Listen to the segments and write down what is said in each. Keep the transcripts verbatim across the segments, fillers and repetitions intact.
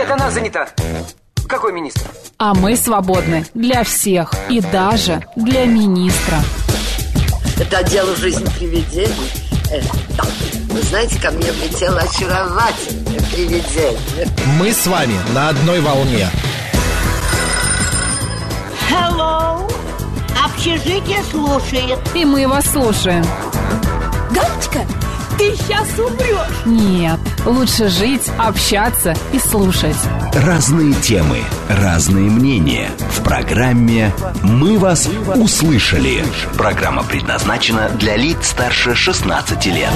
Нет, она занята. Какой министр? А мы свободны для всех и даже для министра. Это дело жизни привидений. Э, да. Вы знаете, ко мне влетело очаровательное привидение. Мы с вами на одной волне. Hello. Общежитие слушает. И мы вас слушаем. Галочка, ты сейчас умрешь. Нет, лучше жить, общаться и слушать. Разные темы, разные мнения. В программе «Мы вас услышали». Программа предназначена для лиц старше шестнадцати лет.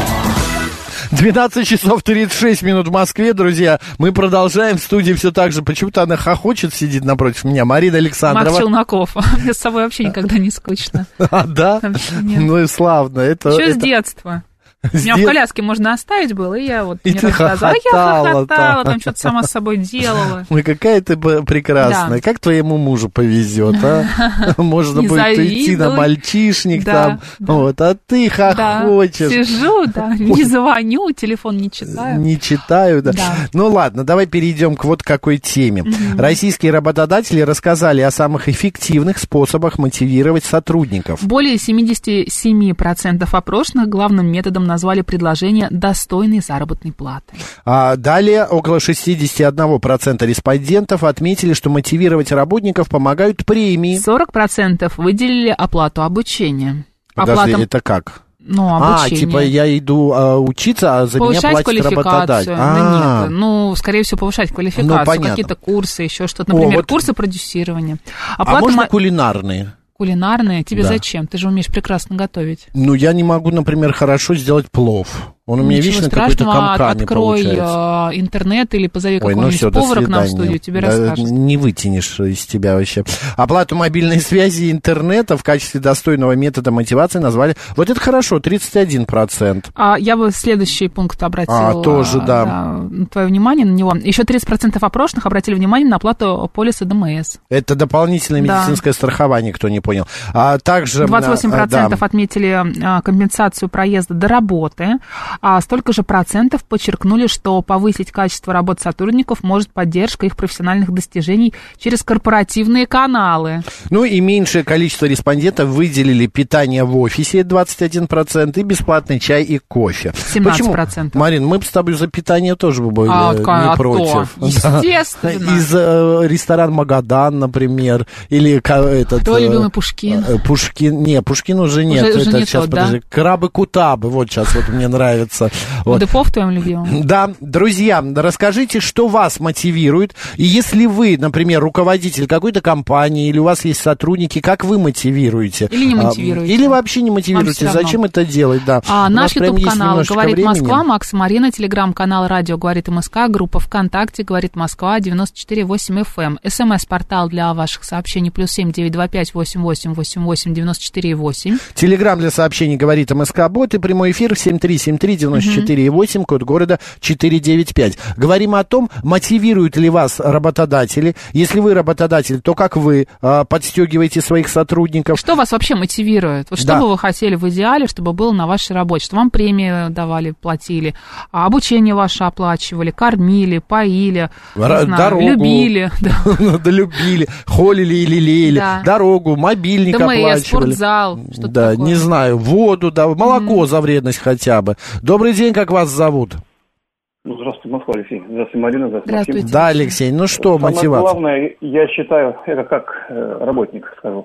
двенадцать часов тридцать шесть минут в Москве, друзья. Мы продолжаем. В студии все так же. Почему-то она хохочет, сидит напротив меня. Марина Александрова. Макс Челноков. Мне с собой вообще никогда не скучно. А, да? Ну и славно. Это, еще это... с детства. Меня в коляске можно оставить было, и я вот и не ты рассказывала. хохотала, я хохотала, там. там что-то сама с собой делала. Ой, какая ты прекрасная. Да. Как твоему мужу повезет, а? Можно не будет завидуй. идти на мальчишник да, там. Да. Вот, а ты хохочешь. Да. Сижу, да, не звоню, телефон не читаю. Не читаю, да. да. Ну ладно, давай перейдем к вот какой теме. Угу. Российские работодатели рассказали о самых эффективных способах мотивировать сотрудников. Более семьдесят семь процентов опрошенных главным методом назвали предложение достойной заработной платы. А далее около шестьдесят один процент респондентов отметили, что мотивировать работников помогают премии. сорок процентов выделили оплату обучения. Подожди, Оплата... это как? Ну, обучение. А, типа я иду а, учиться, а за повышать меня платит работодатель. А-а-а. Нет, ну, скорее всего, повышать квалификацию, ну, какие-то курсы, еще что-то. Например, О, вот... курсы продюсирования. Оплата а можно мо... кулинарные? Кулинарные? Тебе да. зачем? Ты же умеешь прекрасно готовить. Ну, я не могу, например, хорошо сделать плов. Он у меня Ничего вечно какой-то комками открой получается. интернет или позови Ой, какого-нибудь ну все, повара к нам в студию, тебе да, расскажет. Не вытянешь из тебя вообще. Оплату мобильной связи и интернета в качестве достойного метода мотивации назвали... Вот это хорошо, тридцать один процент. А я бы следующий пункт обратила... А, тоже, да. да твое внимание на него. Еще тридцать процентов опрошенных обратили внимание на оплату полиса ДМС. Это дополнительное медицинское да. страхование, кто не понял. А также... двадцать восемь процентов да. отметили компенсацию проезда до работы, а столько же процентов подчеркнули, что повысить качество работы сотрудников может поддержка их профессиональных достижений через корпоративные каналы. Ну и меньшее количество респондентов выделили питание в офисе, двадцать один процент, и бесплатный чай и кофе. семнадцать процентов. Почему? Марин, мы бы с тобой за питание тоже бы были а, не а против. То. Естественно. Из э, ресторан Магадан, например, или этот... Твой э, любимый Пушкин. Э, Пушкин, не, Пушкин уже нет. Уже, уже это не сейчас, тот, подожди, да? Крабы-кутабы, вот сейчас вот мне нравится. Вот. Депо в твоем любимом? Да, друзья, расскажите, что вас мотивирует, и если вы, например, руководитель какой-то компании, или у вас есть сотрудники, как вы мотивируете? Или не мотивируете? Или вообще не мотивируете, зачем это делать, да. А, наш YouTube-канал «Говорит Москва», Макс и Марина, телеграм-канал «Радио Говорит МСК», группа ВКонтакте «Говорит Москва», девяносто четыре восемь эф эм, СМС-портал для ваших сообщений, плюс семь девятьсот двадцать пять восемьдесят восемь восемьдесят восемь девяносто четыре восемь. Телеграм для сообщений «Говорит МСК-бот» и прямой эфир семь три семь три девяносто четыре восемь, код города четыреста девяносто пять. Говорим о том, мотивируют ли вас работодатели. Если вы работодатель, то как вы а, подстегиваете своих сотрудников? Что вас вообще мотивирует? Вот что да. бы вы хотели в идеале, чтобы было на вашей работе? Что вам премии давали, платили, а обучение ваше оплачивали, кормили, поили, Р- знаю, дорогу. любили. Да, любили, холили и лелеяли. Дорогу, мобильник оплачивали. Спортзал. Да, не знаю, воду, да, молоко за вредность хотя бы. Добрый день, как вас зовут? Ну, здравствуйте, Москва, Алексей. Здравствуйте, Марина. Здравствуйте, Здравствуйте. Да, Алексей, ну что, самое мотивация? Самое главное, я считаю, это как э, работник скажу,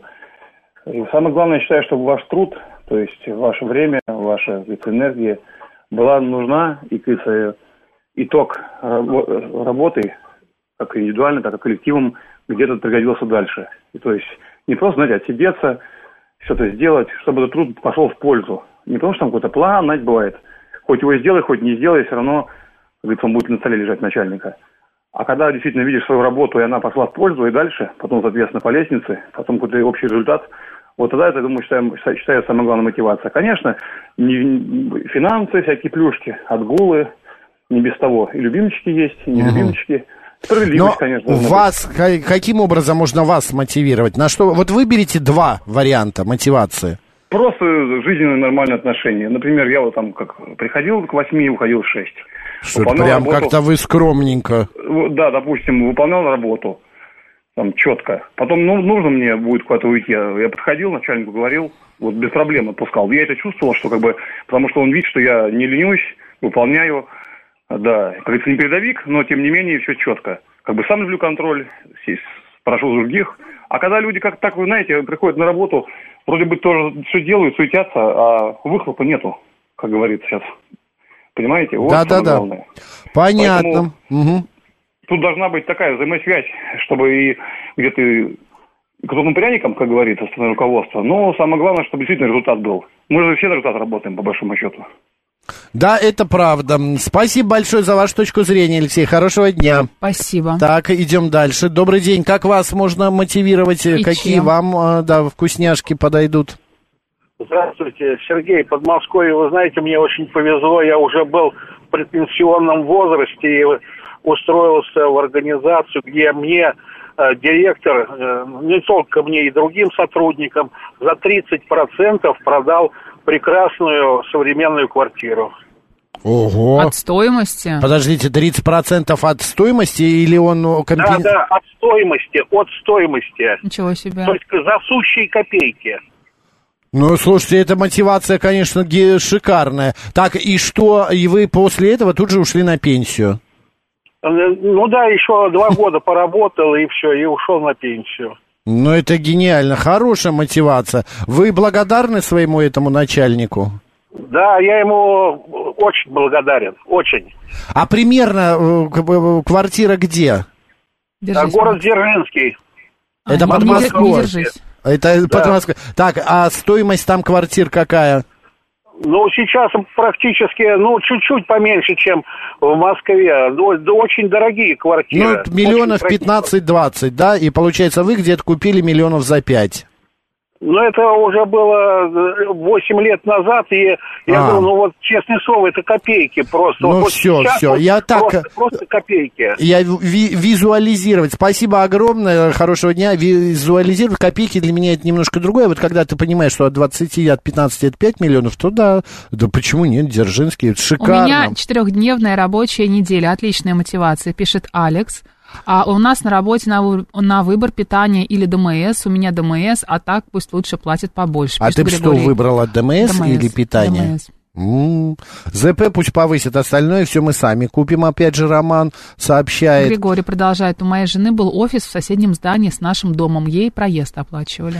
и самое главное, я считаю, чтобы ваш труд, то есть ваше время, ваша энергия была нужна, и, кажется, итог работы, как индивидуально, так и коллективом, где-то пригодился дальше. И, то есть не просто, знаете, отсидеться, что-то сделать, чтобы этот труд пошел в пользу. Не потому что там какой-то план, знаете, бывает. Хоть его и сделай, хоть не сделай, все равно, говорится, он будет на столе лежать начальника. А когда действительно видишь свою работу, и она пошла в пользу, и дальше, потом, соответственно, по лестнице, потом какой-то общий результат, вот тогда это, думаю, считаю, считаю самая главная мотивация. Конечно, не, не, финансы, всякие плюшки, отгулы, не без того. И любимчики есть, и не любимчики. Справедливость, но конечно. вас, быть. Каким образом можно вас мотивировать? На что? Вот выберите два варианта мотивации. Просто жизненные нормальные отношения. Например, я вот там как приходил к восьми, уходил в шесть. Что-то прям работу, как-то вы скромненько. Да, допустим, выполнял работу там четко. Потом, ну, нужно мне будет куда-то уйти. Я подходил, начальнику говорил, вот без проблем отпускал. Я это чувствовал, что как бы, потому что он видит, что я не ленюсь, выполняю, да, как говорится, не передовик, но тем не менее все четко. Как бы сам люблю контроль, прошу других. А когда люди, как так, вы знаете, приходят на работу, вроде бы тоже все делают, суетятся, а выхлопа нету, как говорится сейчас. Понимаете? Вот да, да, да. Главное. Понятно. Угу. Тут должна быть такая взаимосвязь, чтобы и где-то крупным пряником, как говорится, со стороны руководства, но самое главное, чтобы действительно результат был. Мы же все на результат работаем, по большому счету. Да, это правда. Спасибо большое за вашу точку зрения, Алексей. Хорошего дня. Спасибо. Так, идем дальше. Добрый день. Как вас можно мотивировать? И какие чем? Вам, да, вкусняшки подойдут? Здравствуйте, Сергей, Подмосковье. Вы знаете, мне очень повезло. Я уже был в предпенсионном возрасте и устроился в организацию, где мне э, директор, э, не только мне и другим сотрудникам, за тридцать процентов продал прекрасную современную квартиру. Ого. От стоимости? Подождите, тридцать процентов от стоимости или он... Компен... Да, да, от стоимости, от стоимости. Ничего себе. То есть за сущие копейки. Ну, слушайте, эта мотивация, конечно, шикарная. Так, и что, и вы после этого тут же ушли на пенсию? Ну да, еще два года поработал, и все, и ушел на пенсию. Ну, это гениально, хорошая мотивация. Вы благодарны своему этому начальнику? Да, я ему очень благодарен, очень. А примерно квартира где? Держись, город Дзержинский. Это а, под Москвой. Это да. под Москвой. Так, а стоимость там квартир какая? Ну, сейчас практически, ну, чуть-чуть поменьше, чем в Москве. Ну, да, очень дорогие квартиры. Ну, миллионов пятнадцать-двадцать, да? И получается, вы где-то купили миллионов за пять. Ну, это уже было восемь лет назад, и я а. говорю, ну вот, честное слово, это копейки просто. Ну, вот все, все, вот я так... Просто, просто копейки. Я ви- визуализировать, спасибо огромное, хорошего дня, визуализировать копейки для меня это немножко другое, вот когда ты понимаешь, что от двадцати, от пятнадцати это пять миллионов, то да, да почему нет, Дзержинский, это шикарно. У меня четырехдневная рабочая неделя, отличная мотивация, пишет Алекс. А у нас на работе на, на выбор питания или ДМС. У меня ДМС, а так пусть лучше платят побольше. А ты Григорий. Что, выбрала ДМС, ДМС или питание? ДМС. М-м. ЗП пусть повысит, остальное все мы сами купим, опять же, Роман сообщает. Григорий продолжает. У моей жены был офис в соседнем здании с нашим домом, ей проезд оплачивали.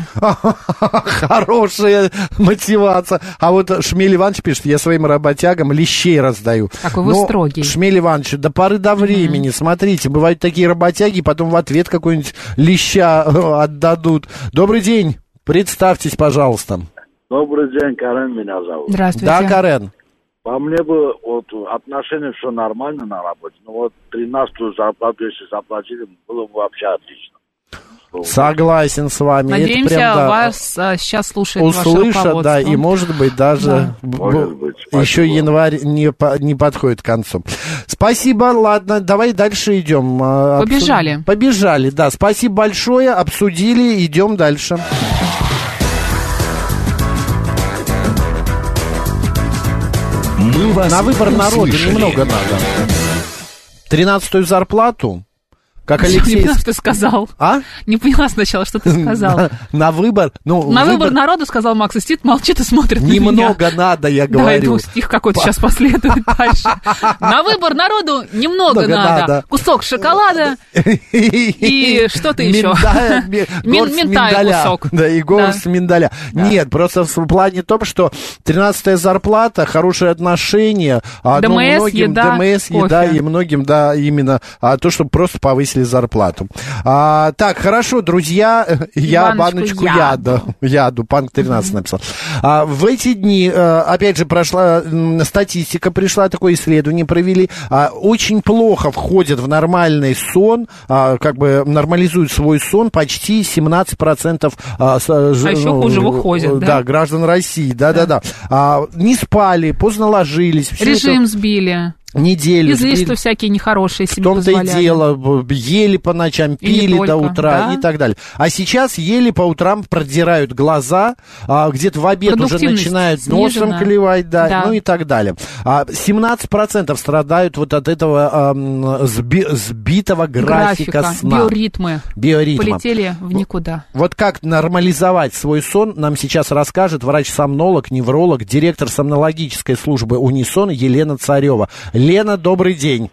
Хорошая мотивация. А вот Шмель Иванович пишет, я своим работягам лещей раздаю. Какой вы строгий. Шмель Иванович, до поры до времени, смотрите, бывают такие работяги, потом в ответ какой-нибудь леща отдадут. Добрый день, представьтесь, пожалуйста. Добрый день, Карен меня зовут. Здравствуйте. Да, Карен. По мне бы вот отношения все нормально на работе, но вот тринадцатую зарплату, если заплатили, было бы вообще отлично. Согласен с вами. Надеемся, прям, да, вас а, сейчас слушает услышат, ваше руководство. Да, и может быть даже да. может быть, еще январь не, по, не подходит к концу. Спасибо, ладно, давай дальше идем. Побежали. Обсуд... Побежали, да. Спасибо большое, обсудили, идем дальше. Мы вас На выбор народа услышали. Немного надо. Тринадцатую зарплату, как Я Алексей... не поняла, что ты сказал. А? Не поняла сначала, что ты сказал. На, на выбор... Ну, на выбор... выбор народа, сказал Макс, и сидит, молчит и смотрит на меня. Немного надо, я говорю. Да, иду, стих какой-то сейчас последует дальше. На выбор народу немного надо. Кусок шоколада и что-то еще. Миндаля кусок. Да, и горсть миндаля. Нет, просто в плане том, что тринадцатая зарплата, хорошие отношения, ДМС, еда, ДМС, еда и многим, да, именно то, чтобы просто повысить зарплату. А, так, хорошо, друзья, я баночку, баночку яду. яду. Яду, Панк тринадцать mm-hmm. написал. А, в эти дни, опять же, прошла статистика, пришла, такое исследование провели. А, очень плохо входят в нормальный сон, а, как бы нормализуют свой сон почти семнадцать процентов а, с, а ж, еще хуже выходят, да? Да, граждан России, да-да-да. А, не спали, поздно ложились. Режим это... сбили. неделю. Излишества всякие нехорошие себе позволяли. В том-то и дело, ели по ночам, пили до утра, да, и так далее. А сейчас ели по утрам, продирают глаза, а, где-то в обед уже начинают носом клевать, да, да, ну и так далее. А, семнадцать процентов страдают вот от этого а, сби, сбитого графика, графика сна. Биоритмы. Биоритмы. Полетели в никуда. Вот как нормализовать свой сон, нам сейчас расскажет врач-сомнолог, невролог, директор сомнологической службы «Унисон» Елена Царева. Лена, добрый день.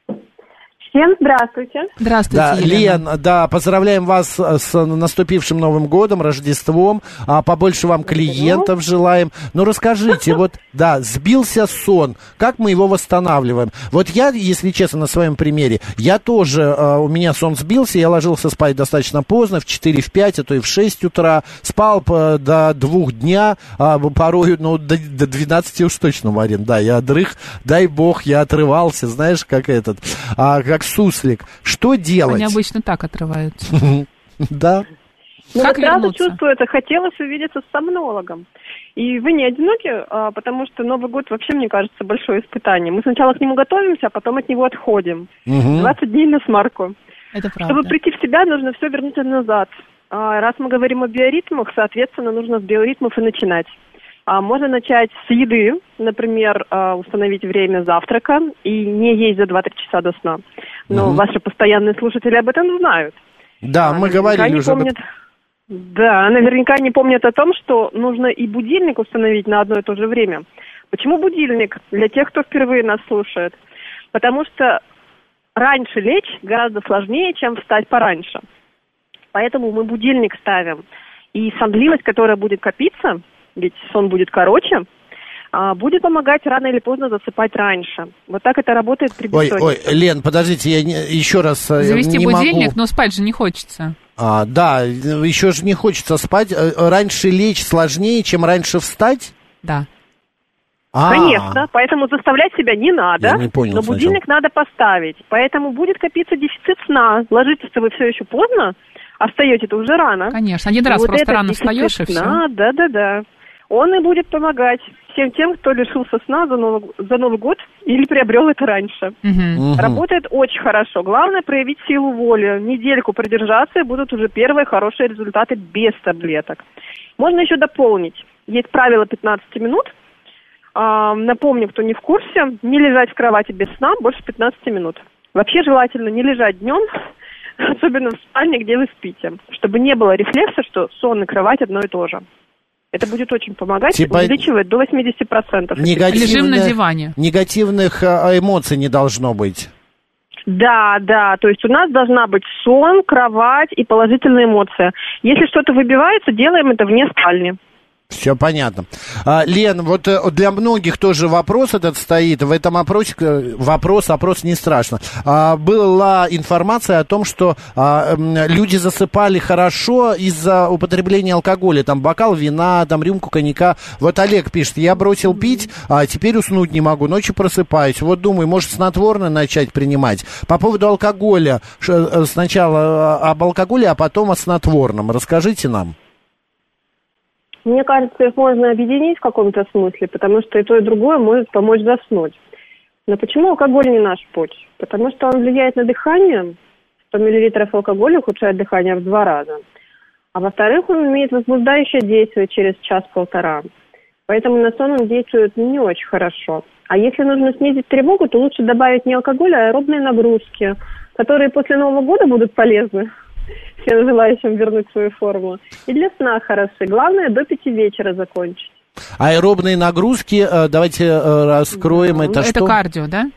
Всем здравствуйте. Здравствуйте, да, Елена. Лен, да, поздравляем вас с наступившим Новым годом, Рождеством, а побольше вам клиентов желаем. Ну, расскажите, вот, да, сбился сон, как мы его восстанавливаем? Вот я, если честно, на своем примере, я тоже, у меня сон сбился, я ложился спать достаточно поздно, в четыре, в пять, а то и в шесть утра, спал до двух дня, порой, ну, до, до двенадцати уж точно, Марин, да, я дрых, дай бог, я отрывался, знаешь, как этот, как суслик. Что делать? Они обычно так отрываются. Да. Ну, вот сразу чувствую это. Хотелось увидеться с сомнологом. И вы не одиноки, потому что Новый год вообще, мне кажется, большое испытание. Мы сначала к нему готовимся, а потом от него отходим. двадцать дней на смарку. Это правда. Чтобы прийти в себя, нужно все вернуть назад. Раз мы говорим о биоритмах, соответственно, нужно с биоритмов и начинать. А можно начать с еды, например, установить время завтрака и не есть за два-три часа до сна. Но угу. ваши постоянные слушатели об этом знают. Да, а, мы говорили уже помнят, об этом. Да, наверняка не помнят о том, что нужно и будильник установить на одно и то же время. Почему будильник? Для тех, кто впервые нас слушает. Потому что раньше лечь гораздо сложнее, чем встать пораньше. Поэтому мы будильник ставим. И сонливость, которая будет копиться, ведь сон будет короче, будет помогать рано или поздно засыпать раньше. Вот так это работает при бессоннице. Ой, ой, Лен, подождите, я не, еще раз Завести не будильник, могу. но спать же не хочется. А, да, еще же не хочется спать. Раньше лечь сложнее, чем раньше встать? Да. А-а-а. Конечно, поэтому заставлять себя не надо, я не понял но будильник сначала. Надо поставить. Поэтому будет копиться дефицит сна. Ложитесь-то вы все еще поздно, а встаете-то уже рано. Конечно, один раз вот просто рано встаешь, и все. Да-да-да. Он и будет помогать всем тем, кто лишился сна за Новый, за Новый год или приобрел это раньше. Угу. Работает очень хорошо. Главное проявить силу воли. Недельку продержаться, и будут уже первые хорошие результаты без таблеток. Можно еще дополнить. Есть правило пятнадцать минут. А, напомню, кто не в курсе, не лежать в кровати без сна больше пятнадцать минут. Вообще желательно не лежать днем, особенно в спальне, где вы спите, чтобы не было рефлекса, что сон и кровать одно и то же. Это будет очень помогать, типа увеличивает до восемьдесят процентов. Лежим на диване. Негативных эмоций не должно быть. Да, да, то есть у нас должна быть сон, кровать и положительные эмоции. Если что-то выбивается, делаем это вне спальни. Все понятно. А, Лен, вот для многих тоже вопрос этот стоит. В этом опросе, вопрос, опрос не страшно. А, была информация о том, что а, люди засыпали хорошо из-за употребления алкоголя. Там бокал вина, там рюмку коньяка. Вот Олег пишет, я бросил пить, а теперь уснуть не могу, ночью просыпаюсь. Вот думаю, может снотворное начать принимать. По поводу алкоголя, сначала об алкоголе, а потом о снотворном. Расскажите нам. Мне кажется, их можно объединить в каком-то смысле, потому что и то, и другое может помочь заснуть. Но почему алкоголь не наш путь? Потому что он влияет на дыхание. сто миллилитров алкоголя ухудшает дыхание в два раза. А во-вторых, он имеет возбуждающее действие через час-полтора. Поэтому на сон он действует не очень хорошо. А если нужно снизить тревогу, то лучше добавить не алкоголь, а аэробные нагрузки, которые после Нового года будут полезны всем желающим вернуть свою форму. И для сна хороши. Главное, до пяти вечера закончить. Аэробные нагрузки, давайте раскроем. Это, это что? Кардио, да?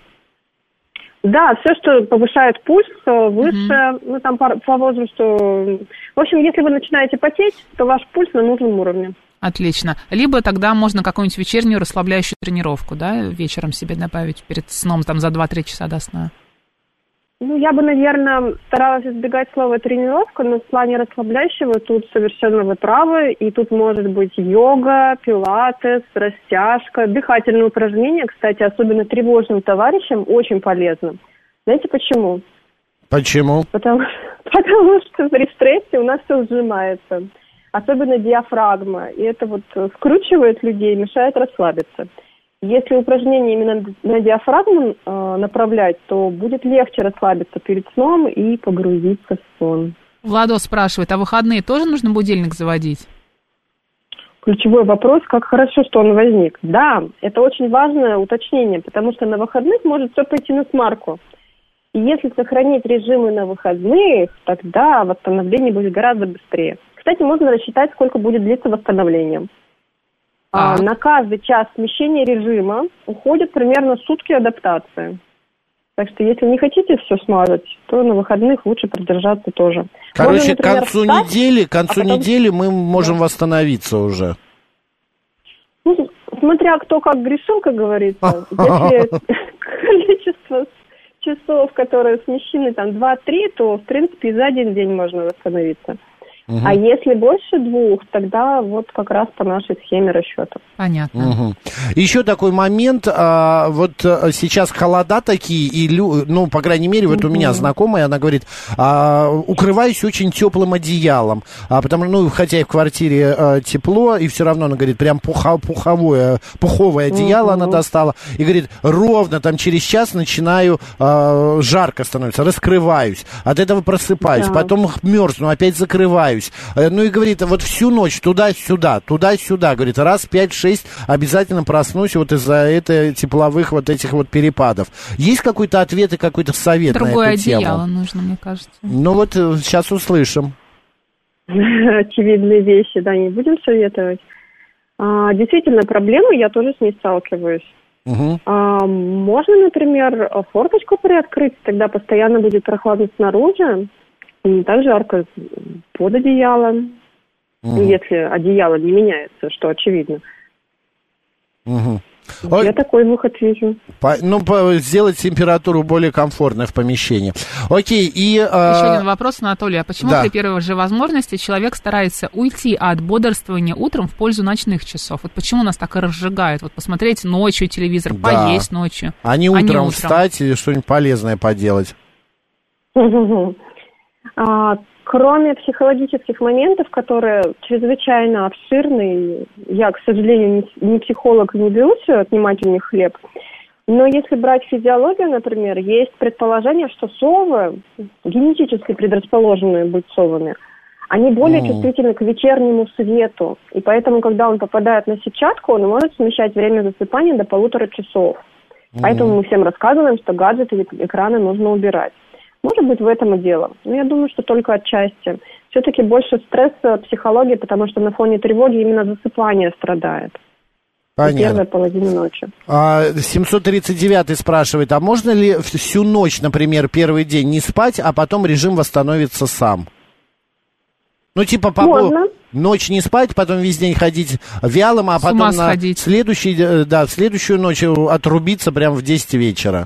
Да, все, что повышает пульс выше, mm-hmm. ну там по, по возрасту. В общем, если вы начинаете потеть, то ваш пульс на нужном уровне. Отлично. Либо тогда можно какую-нибудь вечернюю расслабляющую тренировку, да, вечером себе добавить перед сном, там за два-три часа до сна. Ну, я бы, наверное, старалась избегать слова тренировка, но в плане расслабляющего тут совершенно вы правы. И тут может быть йога, пилатес, растяжка, дыхательные упражнения, кстати, особенно тревожным товарищам, очень полезно. Знаете почему? Почему? Потому, потому что при стрессе у нас все сжимается, особенно диафрагма. И это вот скручивает людей, мешает расслабиться. Если упражнение именно на диафрагму э, направлять, то будет легче расслабиться перед сном и погрузиться в сон. Владос спрашивает, а выходные тоже нужно будильник заводить? Ключевой вопрос, как хорошо, что он возник. Да, это очень важное уточнение, потому что на выходных может все пойти на смарку. И если сохранить режимы на выходных, тогда восстановление будет гораздо быстрее. Кстати, можно рассчитать, сколько будет длиться восстановление. А. А, на каждый час смещения режима уходит примерно сутки адаптации. Так что, если не хотите все смазать, то на выходных лучше продержаться тоже. Короче, Можно, например, к концу встать, недели, к концу а потом... недели мы можем да. восстановиться уже. Ну, смотря кто как грешил, как говорится. Если количество часов, которые смещены, там, два-три, то, в принципе, и за один день можно восстановиться. Угу. А если больше двух, тогда вот как раз по нашей схеме расчета. Понятно. Угу. Еще такой момент, а, вот сейчас холода такие, и, ну, по крайней мере, вот угу. у меня знакомая, она говорит, а, укрываюсь очень теплым одеялом, а, потому, ну, хотя и в квартире а, тепло, и все равно, она говорит, прям пуха, пуховое, пуховое одеяло угу. она достала, и говорит, ровно там через час начинаю, а, жарко становится, раскрываюсь, от этого просыпаюсь, да. потом мерзну, опять закрываюсь. Ну и говорит, вот всю ночь туда-сюда, туда-сюда, говорит, раз пять-шесть обязательно проснусь вот из-за этой тепловых вот этих вот перепадов. Есть какой-то ответ и какой-то совет Другое на эту тему? Другое одеяло нужно, мне кажется. Ну вот сейчас услышим. Очевидные вещи, да, не будем советовать. А, действительно, проблемы, я тоже с ней сталкиваюсь. Угу. А, можно, например, форточку приоткрыть, тогда постоянно будет прохладно снаружи. И так жарко под одеялом, угу. если одеяло не меняется, что очевидно. Угу. Я Ой. такой выход вижу. По, ну, по, сделать температуру более комфортной в помещении. Окей, и... Еще а... один вопрос, Анатолий. А почему да. при первой же возможности человек старается уйти от бодрствования утром в пользу ночных часов? Вот почему нас так и разжигает? Вот посмотреть ночью телевизор, да. поесть ночью. А не утром, а не утром встать и что-нибудь полезное поделать. А, кроме психологических моментов, которые чрезвычайно обширны, я, к сожалению, не, не психолог, не берусь отнимать у них хлеб, но если брать физиологию, например, есть предположение, что совы, генетически предрасположенные быть совами, они более mm. чувствительны к вечернему свету, и поэтому, когда он попадает на сетчатку, он может смещать время засыпания до полутора часов. Mm. Поэтому мы всем рассказываем, что гаджеты и экраны нужно убирать. Может быть, в этом и дело. Но я думаю, что только отчасти. Все-таки больше стресса, психологии, потому что на фоне тревоги именно засыпание страдает. Понятно. Первая половина ночи. А, семьсот тридцать девятый спрашивает, а можно ли всю ночь, например, первый день не спать, а потом режим восстановится сам? Ну, типа, по ночь не спать, потом весь день ходить вялым, а с потом на сходить. следующий, да, следующую ночь отрубиться прямо в десять вечера.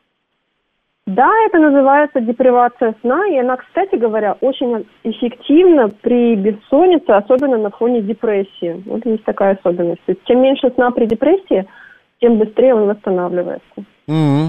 Да, это называется депривация сна, и она, кстати говоря, очень эффективна при бессоннице, особенно на фоне депрессии. Вот есть такая особенность. То есть, чем меньше сна при депрессии, тем быстрее он восстанавливается. Mm-hmm.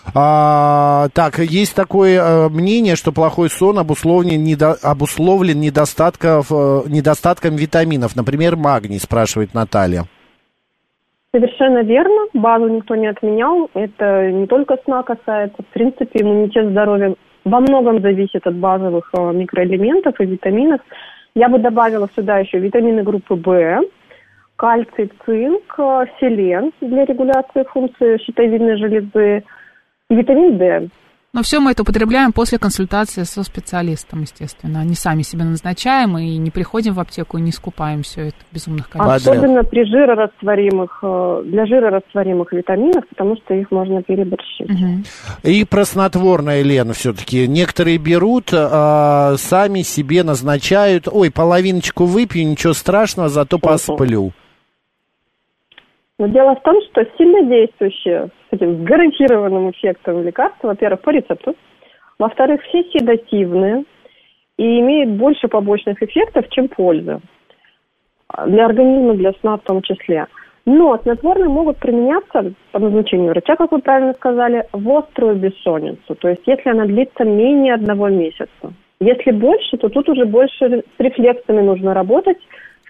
А, так, есть такое э, мнение, что плохой сон обусловлен, недо, обусловлен недостатком, э, недостатком витаминов, например, магний, спрашивает Наталья. Совершенно верно, базу никто не отменял, это не только сна касается, в принципе, иммунитет, здоровья во многом зависит от базовых э, микроэлементов и витаминов. Я бы добавила сюда еще витамины группы В, кальций, цинк, э, селен для регуляции функции щитовидной железы и витамин D. Но все мы это употребляем после консультации со специалистом, естественно. Не сами себе назначаем и не приходим в аптеку и не скупаем все это в безумных количествах. Особенно при жирорастворимых, для жирорастворимых витаминов, потому что их можно переборщить. Угу. И про снотворное, Лена, все-таки. Некоторые берут, а, сами себе назначают. Ой, половиночку выпью, ничего страшного, зато посплю. Но дело в том, что сильнодействующие с этим гарантированным эффектом лекарства, во-первых, по рецепту, во-вторых, все седативные и имеют больше побочных эффектов, чем пользы. Для организма, для сна в том числе. Но снотворные могут применяться по назначению врача, как вы правильно сказали, в острую бессонницу. То есть, если она длится менее одного месяца. Если больше, то тут уже больше с рефлексами нужно работать, с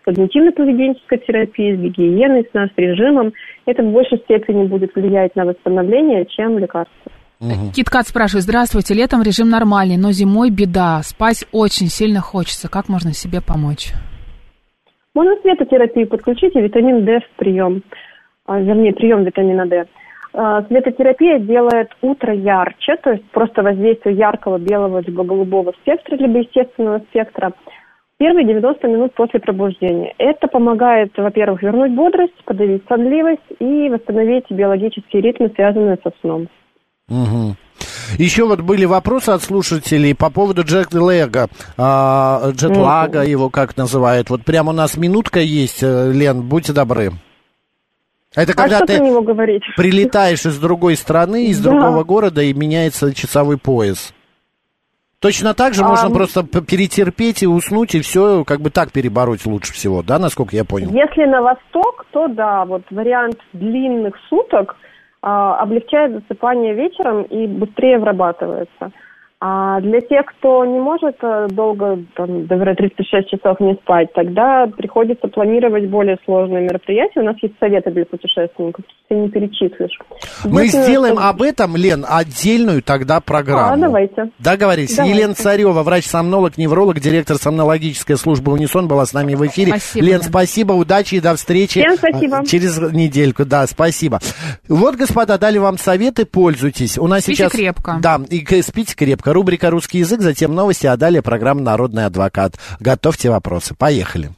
когнитивно-поведенческой терапией, с гигиеной, с режимом. Это в большей степени будет влиять на восстановление, чем лекарства. Угу. Киткат спрашивает: здравствуйте, летом режим нормальный, но зимой беда, спать очень сильно хочется. Как можно себе помочь? Можно светотерапию подключить и витамин D в прием, а, вернее, прием витамина D. А, светотерапия делает утро ярче, то есть просто воздействие яркого белого либо голубого спектра, либо естественного спектра. Первые девяносто минут после пробуждения. Это помогает, во-первых, вернуть бодрость, подавить сонливость и восстановить биологические ритмы, связанные со сном. Угу. Еще вот были вопросы от слушателей по поводу джетлага, а, джетлага угу. его как называют. Вот прямо у нас минутка есть, Лен, будьте добры. Это когда а ты прилетаешь из другой страны, из да. другого города, и меняется часовой пояс. Точно так же а, можно просто перетерпеть и уснуть, и все как бы так перебороть лучше всего, да, насколько я понял? Если на восток, то да, вот вариант длинных суток а, облегчает засыпание вечером и быстрее вырабатывается. А для тех, кто не может долго, там, например, тридцать шесть часов не спать, тогда приходится планировать более сложные мероприятия. У нас есть советы для путешественников, ты не перечислишь. Мы сделаем что... об этом, Лен, отдельную тогда программу. А, давайте. Договорились. Давайте. Елена Царева, врач-сомнолог, невролог, директор сомнологической службы «Унисон» была с нами в эфире. Спасибо. Лен, спасибо, удачи и до встречи. Всем спасибо. Через недельку, да, спасибо. Вот, господа, дали вам советы, пользуйтесь. У нас спите сейчас... крепко. Да, и спите крепко. Рубрика «Русский язык», затем новости, а далее программа «Народный адвокат». Готовьте вопросы. Поехали.